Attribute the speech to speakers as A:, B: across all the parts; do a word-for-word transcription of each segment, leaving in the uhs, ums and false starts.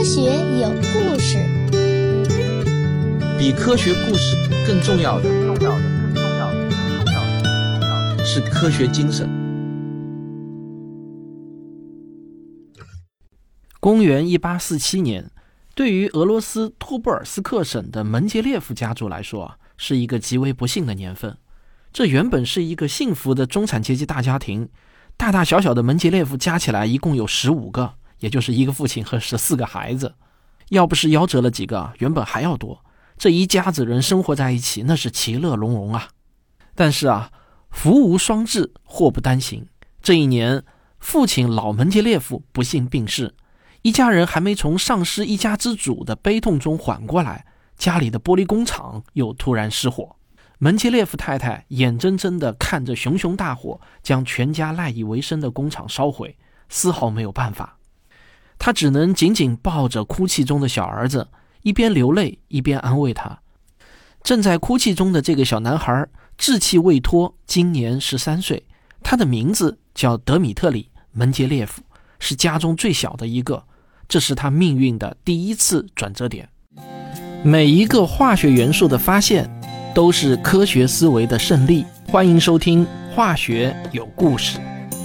A: 学有故事，
B: 比科学故事更重要的，更重要的，更重要的，更重要的，更重要的是科学精神。
C: 公元一八四七年，对于俄罗斯托布尔斯克省的门捷列夫家族来说，是一个极为不幸的年份。这原本是一个幸福的中产阶级大家庭，大大小小的门捷列夫加起来一共有十五个，也就是一个父亲和十四个孩子。要不是夭折了几个，原本还要多。这一家子人生活在一起，那是其乐融融啊。但是啊，福无双至，祸不单行。这一年，父亲老门捷列夫不幸病逝，一家人还没从丧失一家之主的悲痛中缓过来，家里的玻璃工厂又突然失火。门捷列夫太太眼睁睁地看着熊熊大火将全家赖以为生的工厂烧毁，丝毫没有办法。他只能紧紧抱着哭泣中的小儿子，一边流泪一边安慰他。正在哭泣中的这个小男孩稚气未脱，今年十三岁，他的名字叫德米特里·门捷列夫，是家中最小的一个。这是他命运的第一次转折点。每一个化学元素的发现都是科学思维的胜利。欢迎收听化学有故事。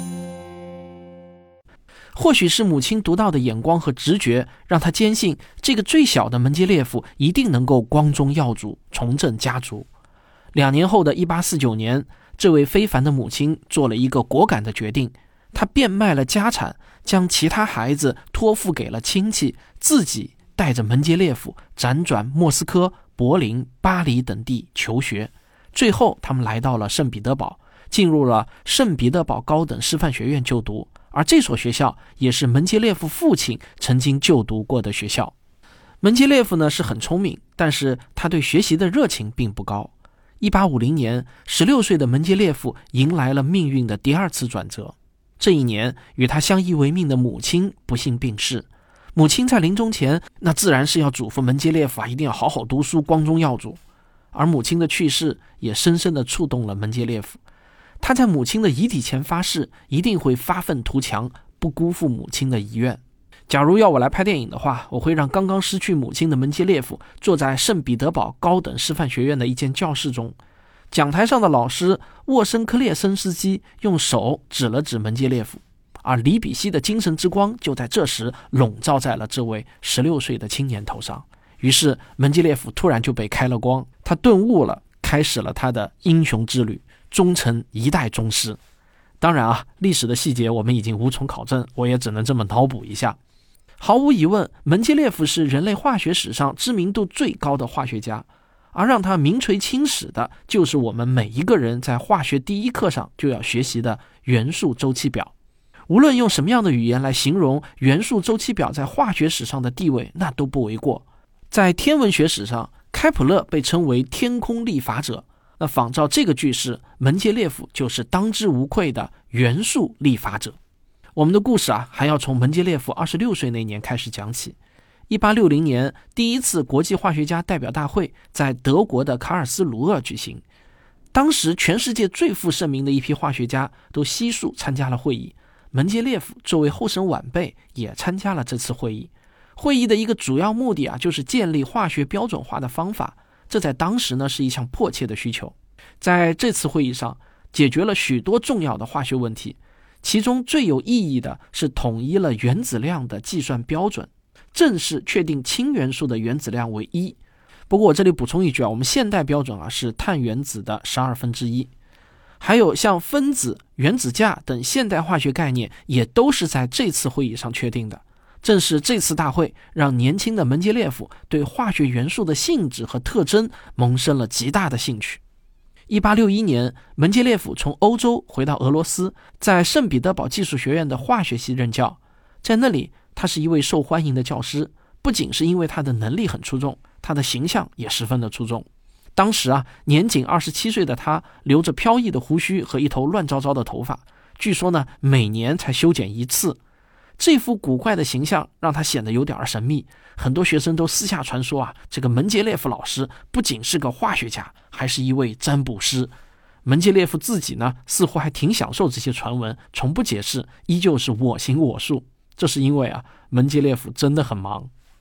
C: 或许是母亲独到的眼光和直觉，让他坚信这个最小的门捷列夫一定能够光宗耀祖，重振家族。两年后的一八四九年，这位非凡的母亲做了一个果敢的决定，她变卖了家产，将其他孩子托付给了亲戚，自己带着门捷列夫辗转莫斯科、柏林、巴黎等地求学。最后他们来到了圣彼得堡，进入了圣彼得堡高等师范学院就读，而这所学校也是门捷列夫父亲曾经就读过的学校。门捷列夫呢是很聪明，但是他对学习的热情并不高。一八五零年，十六岁的门捷列夫迎来了命运的第二次转折。这一年，与他相依为命的母亲不幸病逝。母亲在临终前，那自然是要嘱咐门捷列夫啊，一定要好好读书，光宗耀祖。而母亲的去世也深深地触动了门捷列夫。他在母亲的遗体前发誓，一定会发愤图强，不辜负母亲的遗愿。假如要我来拍电影的话，我会让刚刚失去母亲的门捷列夫坐在圣彼得堡高等师范学院的一间教室中，讲台上的老师沃申克列森斯基用手指了指门捷列夫，而李比希的精神之光就在这时笼罩在了这位十六岁的青年头上。于是门捷列夫突然就被开了光，他顿悟了，开始了他的英雄之旅，终成一代宗师。当然啊，历史的细节我们已经无从考证，我也只能这么脑补一下。毫无疑问，门捷列夫是人类化学史上知名度最高的化学家，而让他名垂青史的就是我们每一个人在化学第一课上就要学习的元素周期表。无论用什么样的语言来形容元素周期表在化学史上的地位，那都不为过。在天文学史上，开普勒被称为天空历法者，那仿照这个句式，门捷列夫就是当之无愧的元素历法者。我们的故事啊，还要从门捷列夫二十六岁那年开始讲起。一八六零年，第一次国际化学家代表大会在德国的卡尔斯鲁厄举行。当时全世界最负盛名的一批化学家都悉数参加了会议，门捷列夫作为后生晚辈也参加了这次会议。会议的一个主要目的啊，就是建立化学标准化的方法，这在当时呢是一项迫切的需求。在这次会议上，解决了许多重要的化学问题，其中最有意义的是统一了原子量的计算标准，正式确定氢元素的原子量为一。不过我这里补充一句啊，我们现代标准啊是碳原子的十二分之一。还有像分子、原子价等现代化学概念也都是在这次会议上确定的。正是这次大会让年轻的门捷列夫对化学元素的性质和特征萌生了极大的兴趣。一八六一年，门捷列夫从欧洲回到俄罗斯，在圣彼得堡技术学院的化学系任教。在那里，他是一位受欢迎的教师，不仅是因为他的能力很出众，他的形象也十分的出众。当时啊，年仅二十七岁的他留着飘逸的胡须和一头乱糟糟的头发，据说呢，每年才修剪一次。这副古怪的形象让他显得有点神秘，很多学生都私下传说啊，这个门捷列夫老师不仅是个化学家，还是一位占卜师。门捷列夫自己呢，似乎还挺享受这些传闻，从不解释，依旧是我行我素。这是因为啊，门捷列夫真的很忙。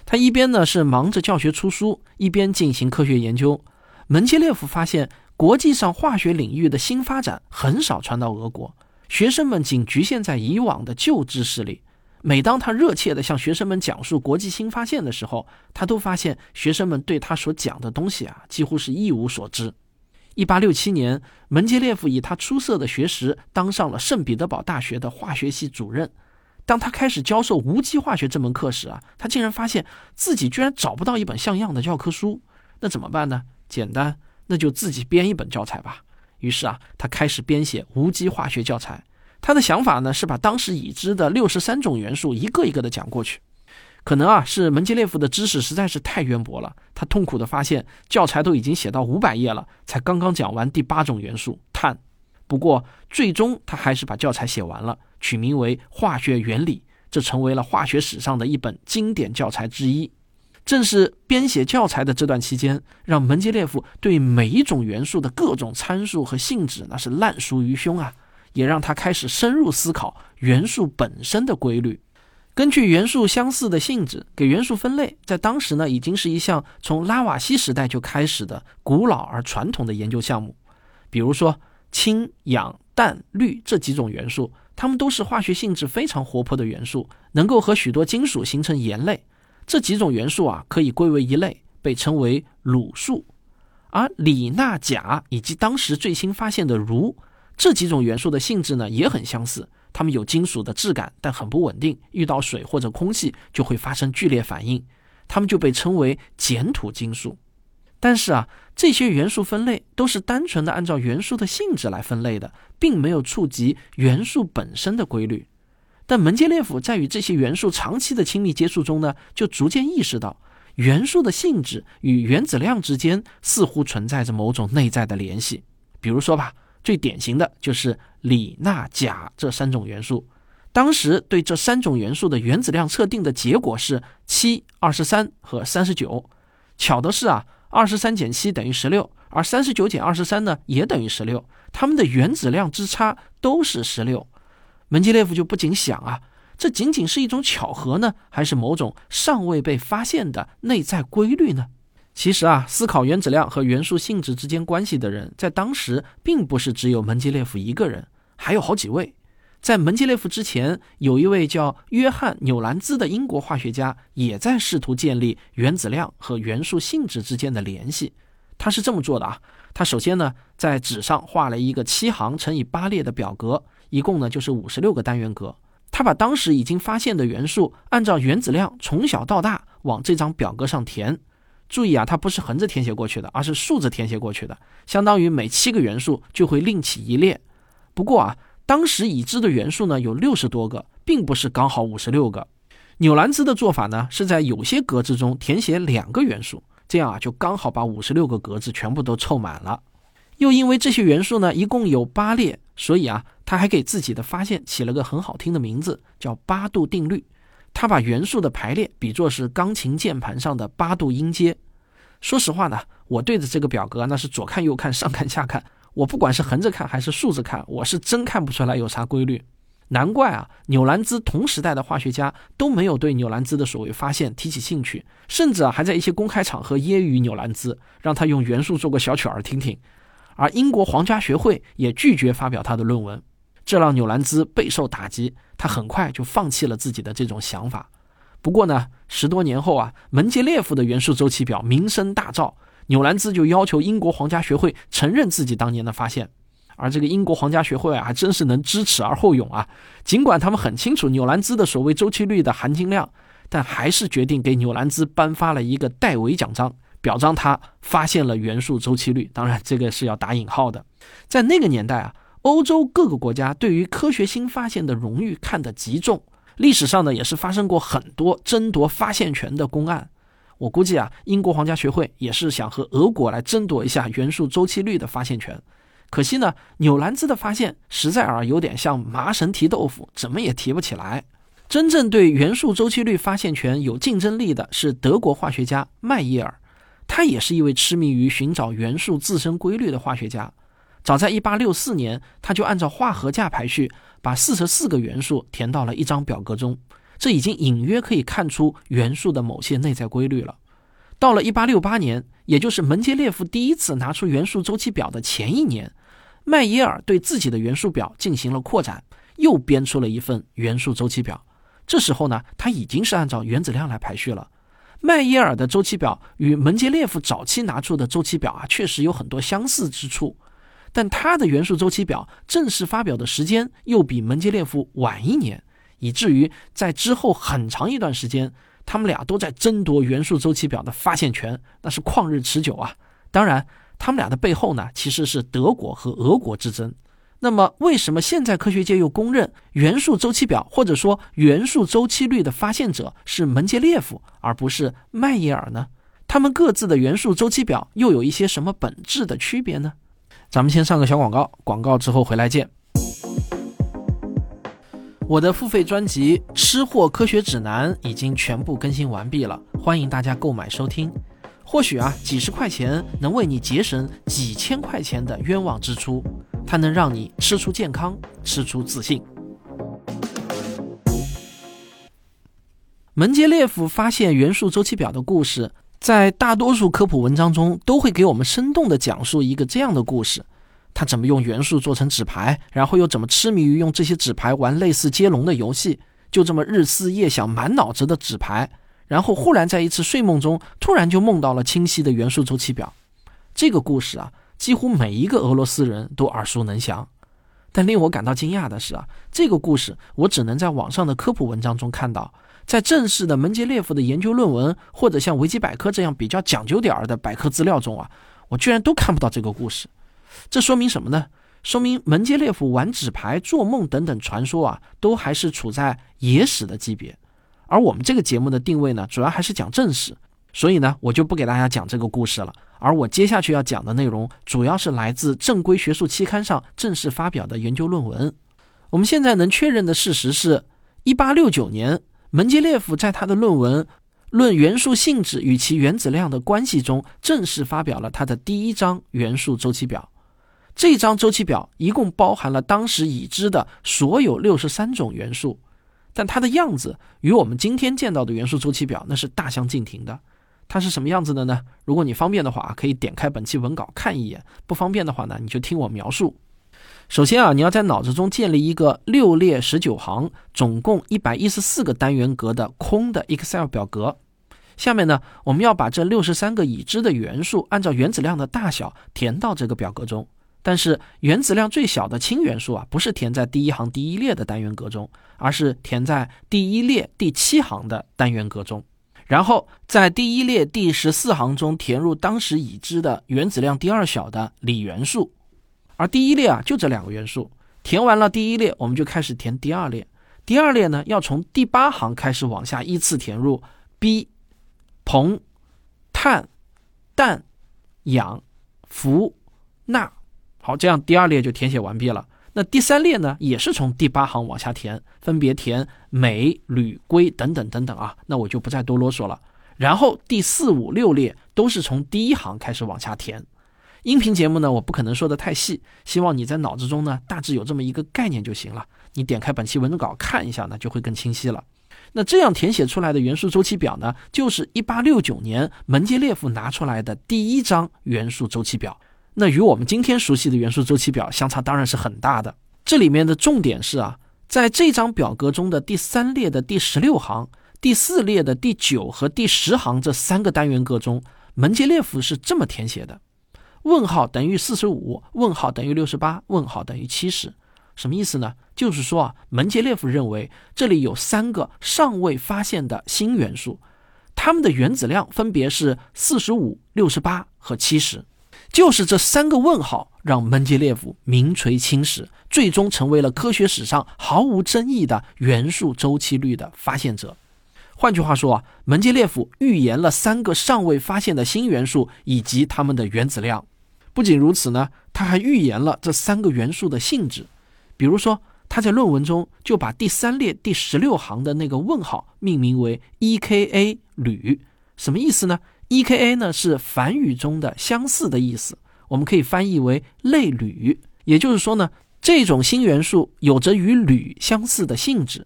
C: 他一边呢是忙着教学出书，一边进行科学研究。门捷列夫发现国际上化学领域的新发展很少传到俄国，学生们仅局限在以往的旧知识里。每当他热切地向学生们讲述国际新发现的时候，他都发现学生们对他所讲的东西啊，几乎是一无所知。一八六七年，门捷列夫以他出色的学识当上了圣彼得堡大学的化学系主任。当他开始教授无机化学这门课时啊，他竟然发现自己居然找不到一本像样的教科书。那怎么办呢？简单，那就自己编一本教材吧。于是啊，他开始编写无机化学教材。他的想法呢，是把当时已知的六十三种元素一个一个的讲过去。可能啊，是门捷列夫的知识实在是太渊博了，他痛苦地发现教材都已经写到五百页了，才刚刚讲完第八种元素碳。不过最终他还是把教材写完了，取名为《化学原理》，这成为了化学史上的一本经典教材之一。正是编写教材的这段期间，让门捷列夫对每一种元素的各种参数和性质那是烂熟于胸啊，也让他开始深入思考元素本身的规律。根据元素相似的性质给元素分类，在当时呢已经是一项从拉瓦锡时代就开始的古老而传统的研究项目。比如说氢、氧、氮、氯这几种元素，它们都是化学性质非常活泼的元素，能够和许多金属形成盐类。这几种元素啊，可以归为一类，被称为卤素。而锂、钠、钾以及当时最新发现的铷，这几种元素的性质呢也很相似，它们有金属的质感，但很不稳定，遇到水或者空气就会发生剧烈反应，它们就被称为碱土金属。但是啊，这些元素分类都是单纯的按照元素的性质来分类的，并没有触及元素本身的规律。但门捷列夫在与这些元素长期的亲密接触中呢，就逐渐意识到元素的性质与原子量之间似乎存在着某种内在的联系。比如说吧，最典型的就是锂、钠、钾这三种元素。当时对这三种元素的原子量测定的结果是七、二十三和三十九。巧的是啊，二十三减七等于十六，而三十九减二十三呢也等于十六，它们的原子量之差都是十六。门捷列夫就不禁想啊，这仅仅是一种巧合呢，还是某种尚未被发现的内在规律呢？其实啊，思考原子量和元素性质之间关系的人，在当时并不是只有门捷列夫一个人，还有好几位。在门捷列夫之前，有一位叫约翰·纽兰兹的英国化学家，也在试图建立原子量和元素性质之间的联系。他是这么做的啊，他首先呢，在纸上画了一个七行乘以八列的表格，一共呢就是五十六个单元格。他把当时已经发现的元素按照原子量从小到大往这张表格上填。注意啊，它不是横着填写过去的，而是竖着填写过去的，相当于每七个元素就会另起一列。不过啊，当时已知的元素呢有六十多个，并不是刚好五十六个。纽兰兹的做法呢，是在有些格子中填写两个元素，这样啊就刚好把五十六个格子全部都凑满了。又因为这些元素呢一共有八列，所以啊他还给自己的发现起了个很好听的名字，叫八度定律。他把元素的排列比作是钢琴键盘上的八度音阶。说实话呢，我对着这个表格那是左看右看上看下看，我不管是横着看还是竖着看，我是真看不出来有啥规律。难怪啊，纽兰兹同时代的化学家都没有对纽兰兹的所谓发现提起兴趣，甚至啊还在一些公开场合揶揄纽兰兹，让他用元素做个小曲儿听听。而英国皇家学会也拒绝发表他的论文，这让纽兰兹备受打击，他很快就放弃了自己的这种想法。不过呢，十多年后啊，门捷列夫的元素周期表名声大噪，纽兰兹就要求英国皇家学会承认自己当年的发现。而这个英国皇家学会啊，还真是能知耻而后勇啊！尽管他们很清楚纽兰兹的所谓周期率的含金量，但还是决定给纽兰兹颁发了一个戴维奖章，表彰他发现了元素周期率。当然这个是要打引号的。在那个年代啊，欧洲各个国家对于科学新发现的荣誉看得极重，历史上呢也是发生过很多争夺发现权的公案。我估计啊，英国皇家学会也是想和俄国来争夺一下元素周期率的发现权。可惜呢，纽兰兹的发现实在啊有点像麻绳提豆腐，怎么也提不起来。真正对元素周期率发现权有竞争力的是德国化学家麦耶尔，他也是一位痴迷于寻找元素自身规律的化学家。早在一八六四年，他就按照化合价排序把四十四个元素填到了一张表格中。 这已经隐约可以看出元素的某些内在规律了。到了一八六八年，也就是门捷列夫第一次拿出元素周期表的前一年，麦耶尔对自己的元素表进行了扩展，又编出了一份元素周期表。这时候呢，他已经是按照原子量来排序了。麦耶尔的周期表与门捷列夫早期拿出的周期表啊，确实有很多相似之处，但他的元素周期表正式发表的时间又比门捷列夫晚一年，以至于在之后很长一段时间，他们俩都在争夺元素周期表的发现权，那是旷日持久啊。当然，他们俩的背后呢，其实是德国和俄国之争。那么为什么现在科学界又公认元素周期表或者说元素周期律的发现者是门捷列夫而不是麦耶尔呢？他们各自的元素周期表又有一些什么本质的区别呢？咱们先上个小广告，广告之后回来见。我的付费专辑《吃货科学指南》已经全部更新完毕了，欢迎大家购买收听。或许啊，几十块钱能为你节省几千块钱的冤枉支出，它能让你吃出健康，吃出自信。门捷列夫发现元素周期表的故事，在大多数科普文章中都会给我们生动地讲述一个这样的故事：他怎么用元素做成纸牌，然后又怎么痴迷于用这些纸牌玩类似接龙的游戏，就这么日思夜想，满脑子的纸牌，然后忽然在一次睡梦中突然就梦到了清晰的元素周期表。这个故事啊，几乎每一个俄罗斯人都耳熟能详。但令我感到惊讶的是啊，这个故事我只能在网上的科普文章中看到，在正式的门捷列夫的研究论文或者像维基百科这样比较讲究点儿的百科资料中啊，我居然都看不到这个故事。这说明什么呢？说明门捷列夫玩纸牌、做梦等等传说啊，都还是处在野史的级别。而我们这个节目的定位呢，主要还是讲正史，所以呢，我就不给大家讲这个故事了。而我接下去要讲的内容，主要是来自正规学术期刊上正式发表的研究论文。我们现在能确认的事实是，一八六九年，门捷列夫在他的论文《论元素性质与其原子量的关系》中，正式发表了他的第一章元素周期表。这张周期表一共包含了当时已知的所有六十三种元素，但它的样子与我们今天见到的元素周期表那是大相径庭的。它是什么样子的呢？如果你方便的话，可以点开本期文稿看一眼，不方便的话呢，你就听我描述。首先啊，你要在脑子中建立一个六列十九行，总共一百一十四个单元格的空的 Excel 表格。下面呢，我们要把这六十三个已知的元素按照原子量的大小填到这个表格中。但是原子量最小的氢元素啊，不是填在第一行第一列的单元格中，而是填在第一列第七行的单元格中。然后在第一列第十四行中填入当时已知的原子量第二小的锂元素。而第一列啊，就这两个元素。填完了第一列，我们就开始填第二列。第二列呢，要从第八行开始往下依次填入 B、硼、碳、氮、氧、氟、钠。好，这样第二列就填写完毕了。那第三列呢，也是从第八行往下填，分别填镁、铝、硅等等等等啊，那我就不再多啰嗦了。然后第四、五、六列都是从第一行开始往下填。音频节目呢，我不可能说得太细，希望你在脑子中呢大致有这么一个概念就行了。你点开本期文稿看一下呢，就会更清晰了。那这样填写出来的元素周期表呢，就是一八六九年门捷列夫拿出来的第一张元素周期表。那与我们今天熟悉的元素周期表相差当然是很大的。这里面的重点是啊，在这张表格中的第三列的第十六行、第四列的第九和第十行这三个单元格中，门捷列夫是这么填写的：问号等于四十五，问号等于六十八，问号等于七十。什么意思呢？就是说啊，门捷列夫认为这里有三个尚未发现的新元素，它们的原子量分别是四十五、六十八和七十。就是这三个问号让门捷列夫名垂青史，最终成为了科学史上毫无争议的元素周期律的发现者。换句话说啊，门捷列夫预言了三个尚未发现的新元素以及它们的原子量。不仅如此呢，他还预言了这三个元素的性质。比如说，他在论文中就把第三列第十六行的那个问号命名为 E K A 铝。什么意思呢？ E K A 呢是梵语中的相似的意思，我们可以翻译为类铝。也就是说呢，这种新元素有着与铝相似的性质。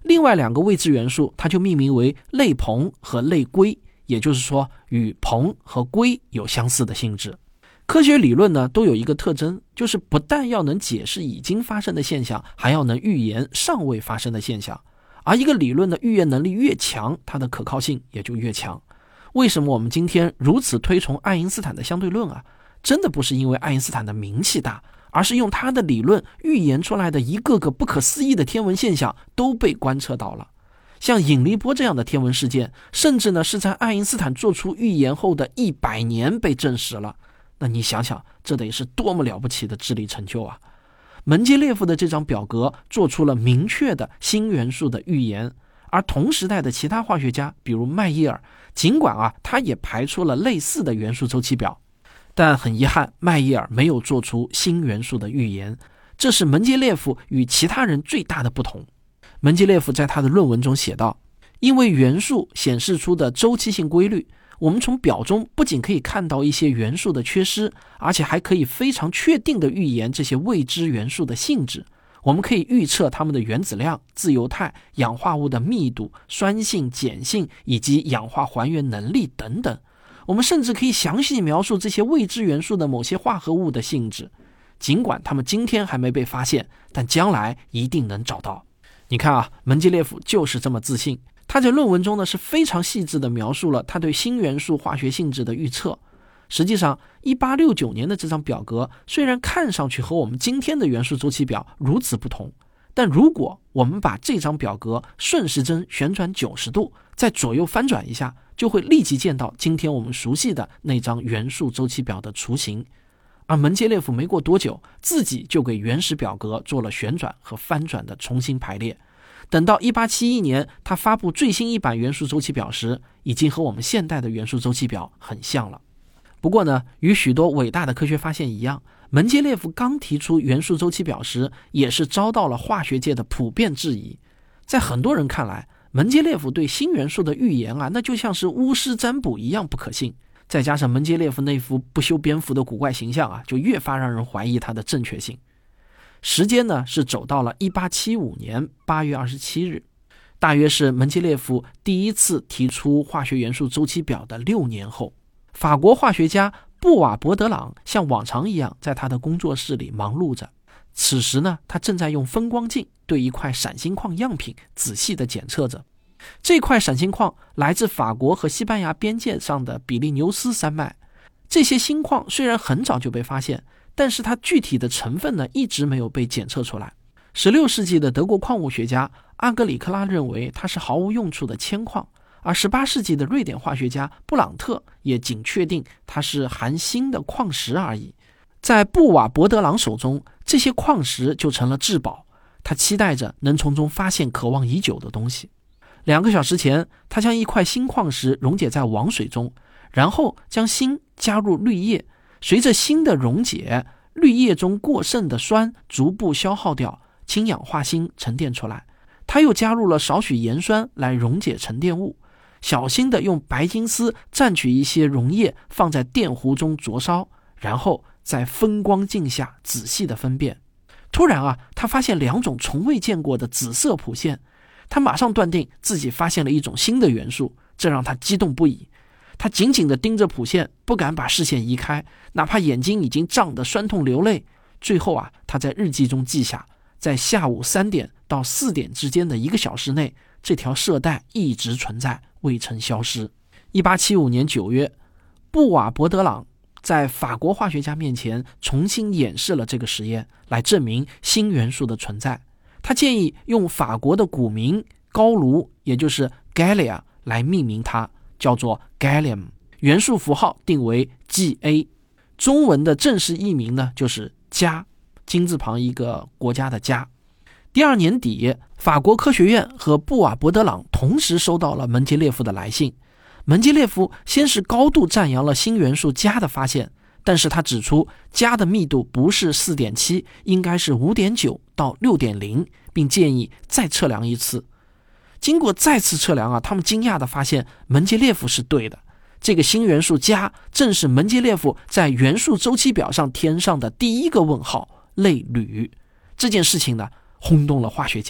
C: 另外两个未知元素它就命名为类硼和类硅，也就是说与硼和硅有相似的性质。科学理论呢都有一个特征，就是不但要能解释已经发生的现象，还要能预言尚未发生的现象。而一个理论的预言能力越强，它的可靠性也就越强。为什么我们今天如此推崇爱因斯坦的相对论啊？真的不是因为爱因斯坦的名气大，而是用他的理论预言出来的一个个不可思议的天文现象都被观测到了。像引力波这样的天文事件，甚至呢是在爱因斯坦做出预言后的一百年被证实了。那你想想，这得是多么了不起的智力成就啊！门捷列夫的这张表格做出了明确的新元素的预言，而同时代的其他化学家，比如麦耶尔，尽管啊他也排出了类似的元素周期表，但很遗憾，麦耶尔没有做出新元素的预言，这是门捷列夫与其他人最大的不同。门捷列夫在他的论文中写道，因为元素显示出的周期性规律，我们从表中不仅可以看到一些元素的缺失，而且还可以非常确定地预言这些未知元素的性质。我们可以预测它们的原子量、自由态、氧化物的密度、酸性、碱性以及氧化还原能力等等。我们甚至可以详细描述这些未知元素的某些化合物的性质，尽管它们今天还没被发现，但将来一定能找到。你看啊，门捷列夫就是这么自信。他在论文中呢是非常细致地描述了他对新元素化学性质的预测。实际上一八六九年的这张表格虽然看上去和我们今天的元素周期表如此不同，但如果我们把这张表格顺时针旋转九十度，再左右翻转一下，就会立即见到今天我们熟悉的那张元素周期表的雏形。而门捷列夫没过多久，自己就给原始表格做了旋转和翻转的重新排列。等到一八七一年他发布最新一版元素周期表时，已经和我们现代的元素周期表很像了。不过呢，与许多伟大的科学发现一样，门捷列夫刚提出元素周期表时，也是遭到了化学界的普遍质疑。在很多人看来，门捷列夫对新元素的预言啊，那就像是巫师占卜一样不可信。再加上门捷列夫那副不修边幅的古怪形象啊，就越发让人怀疑他的正确性。时间呢是走到了一八七五年八月二十七日，大约是门捷列夫第一次提出化学元素周期表的六年后。法国化学家布瓦伯德朗像往常一样在他的工作室里忙碌着。此时呢，他正在用分光镜对一块闪星矿样品仔细地检测着。这块闪星矿来自法国和西班牙边界上的比利牛斯山脉。这些星矿虽然很早就被发现，但是它具体的成分呢，一直没有被检测出来。十六世纪的德国矿物学家阿格里克拉认为它是毫无用处的铅矿，而十八世纪的瑞典化学家布朗特也仅确定它是含锌的矿石而已。在布瓦伯德朗手中，这些矿石就成了至宝，他期待着能从中发现渴望已久的东西。两个小时前，他将一块锌矿石溶解在王水中，然后将锌加入氯液，随着锌的溶解，氯液中过剩的酸逐步消耗掉，氢氧化锌沉淀出来。他又加入了少许盐酸来溶解沉淀物，小心地用白金丝蘸取一些溶液放在电壶中灼烧，然后在分光镜下仔细地分辨。突然啊，他发现两种从未见过的紫色谱线，他马上断定自己发现了一种新的元素，这让他激动不已。他紧紧地盯着谱线，不敢把视线移开，哪怕眼睛已经胀得酸痛流泪。最后啊，他在日记中记下，在下午三点到四点之间的一个小时内，这条色带一直存在，未曾消失。一八七五年九月，布瓦伯德朗在法国化学家面前重新演示了这个实验，来证明新元素的存在。他建议用法国的古名高卢，也就是 Gallia 来命名它，叫做 Gallium， 元素符号定为 G A， 中文的正式译名呢就是加，金字旁一个国家的加。第二年底，法国科学院和布瓦伯德朗同时收到了门捷列夫的来信。门捷列夫先是高度赞扬了新元素镓的发现，但是他指出镓的密度不是 四点七， 应该是 五点九 到 六点零， 并建议再测量一次。经过再次测量啊，他们惊讶地发现门捷列夫是对的，这个新元素镓正是门捷列夫在元素周期表上填上的第一个问号，类铝。这件事情呢轰动了化学界，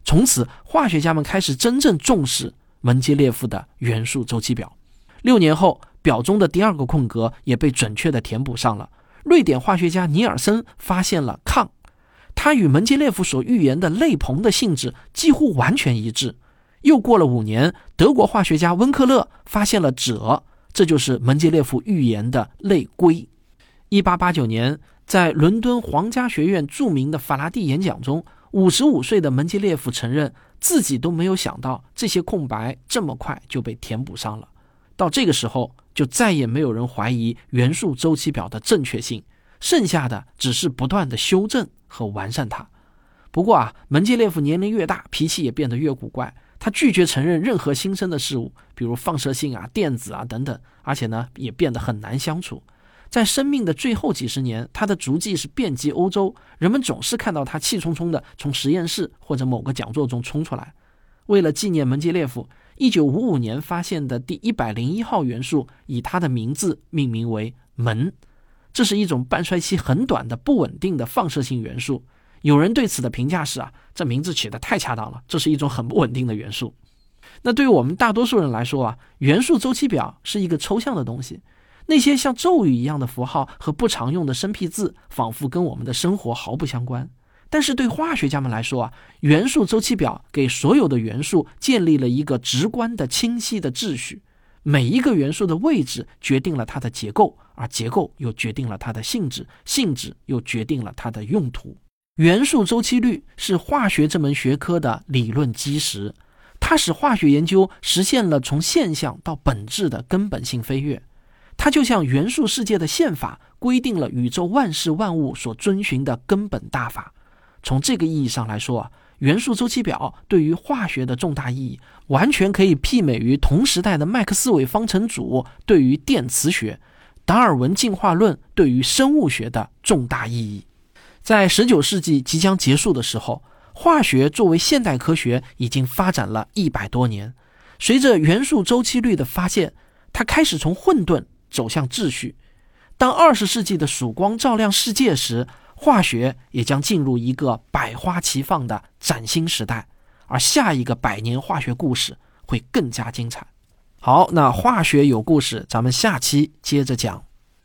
C: 从此化学家们开始真正重视门捷列夫的元素周期表。六年后，表中的第二个空格也被准确地填补上了。瑞典化学家尼尔森发现了抗，他与门捷列夫所预言的类硼的性质几乎完全一致。又过了五年，德国化学家温克勒发现了锗，这就是门捷列夫预言的类硅。一八八九年，在伦敦皇家学院著名的法拉第演讲中，五十五岁的门捷列夫承认自己都没有想到这些空白这么快就被填补上了。到这个时候，就再也没有人怀疑元素周期表的正确性，剩下的只是不断的修正和完善它。不过啊，门捷列夫年龄越大，脾气也变得越古怪，他拒绝承认任何新生的事物，比如放射性啊、电子啊等等，而且呢，也变得很难相处。在生命的最后几十年，他的足迹是遍及欧洲，人们总是看到他气冲冲的从实验室或者某个讲座中冲出来。为了纪念门捷列夫，一九五五年发现的第一百零一号元素以他的名字命名为锰，这是一种半衰期很短的不稳定的放射性元素。有人对此的评价是啊，这名字起得太恰当了，这是一种很不稳定的元素。那对于我们大多数人来说啊，元素周期表是一个抽象的东西，那些像咒语一样的符号和不常用的生僻字仿佛跟我们的生活毫不相关。但是对化学家们来说啊，元素周期表给所有的元素建立了一个直观的清晰的秩序。每一个元素的位置决定了它的结构，而结构又决定了它的性质，性质又决定了它的用途。元素周期律是化学这门学科的理论基石，它使化学研究实现了从现象到本质的根本性飞跃。它就像元素世界的宪法，规定了宇宙万事万物所遵循的根本大法。从这个意义上来说啊，元素周期表对于化学的重大意义，完全可以媲美于同时代的麦克斯韦方程组对于电磁学、达尔文进化论对于生物学的重大意义。在十九世纪即将结束的时候，化学作为现代科学已经发展了一百多年。随着元素周期律的发现，它开始从混沌走向秩序。当二十世纪的曙光照亮世界时，化学也将进入一个百花齐放的崭新时代，而下一个百年化学故事会更加精彩。好，那化学有故事，咱们下期接着讲。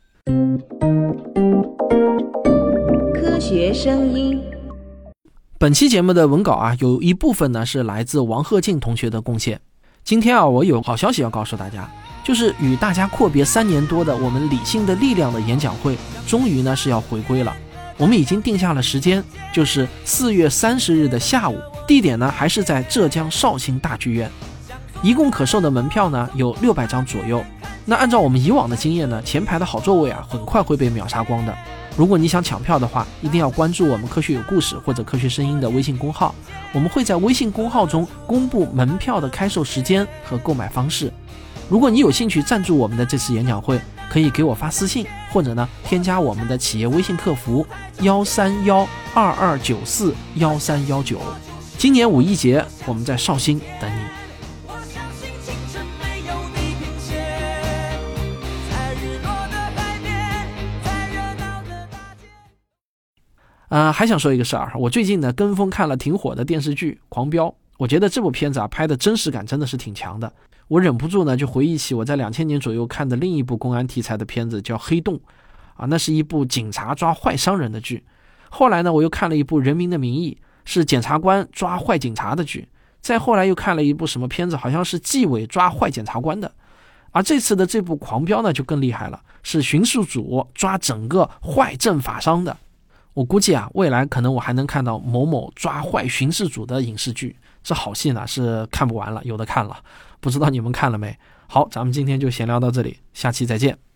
A: 科学声音。
C: 本期节目的文稿啊，有一部分呢是来自王鹤进同学的贡献。今天啊，我有好消息要告诉大家，就是与大家阔别三年多的我们理性的力量的演讲会，终于呢是要回归了。我们已经定下了时间，就是四月三十日的下午，地点呢还是在浙江绍兴大剧院。一共可售的门票呢有六百张左右。那按照我们以往的经验呢，前排的好座位啊很快会被秒杀光的。如果你想抢票的话，一定要关注我们科学有故事或者科学声音的微信公号，我们会在微信公号中公布门票的开售时间和购买方式。如果你有兴趣赞助我们的这次演讲会，可以给我发私信，或者呢添加我们的企业微信客服幺三幺二二九四幺三幺九。今年五一节我们在绍兴等你。呃，还想说一个事儿，我最近呢跟风看了挺火的电视剧《狂飙》，我觉得这部片子啊拍的真实感真的是挺强的。我忍不住呢就回忆起我在两千年左右看的另一部公安题材的片子，叫《黑洞》啊，那是一部警察抓坏商人的剧。后来呢我又看了一部《人民的名义》，是检察官抓坏警察的剧。再后来又看了一部什么片子，好像是纪委抓坏检察官的。而这次的这部《狂飙》呢就更厉害了，是巡视组抓整个坏政法商的。我估计啊，未来可能我还能看到某某抓坏巡视组的影视剧，这好戏呢是看不完了，有的看了，不知道你们看了没？好，咱们今天就闲聊到这里，下期再见。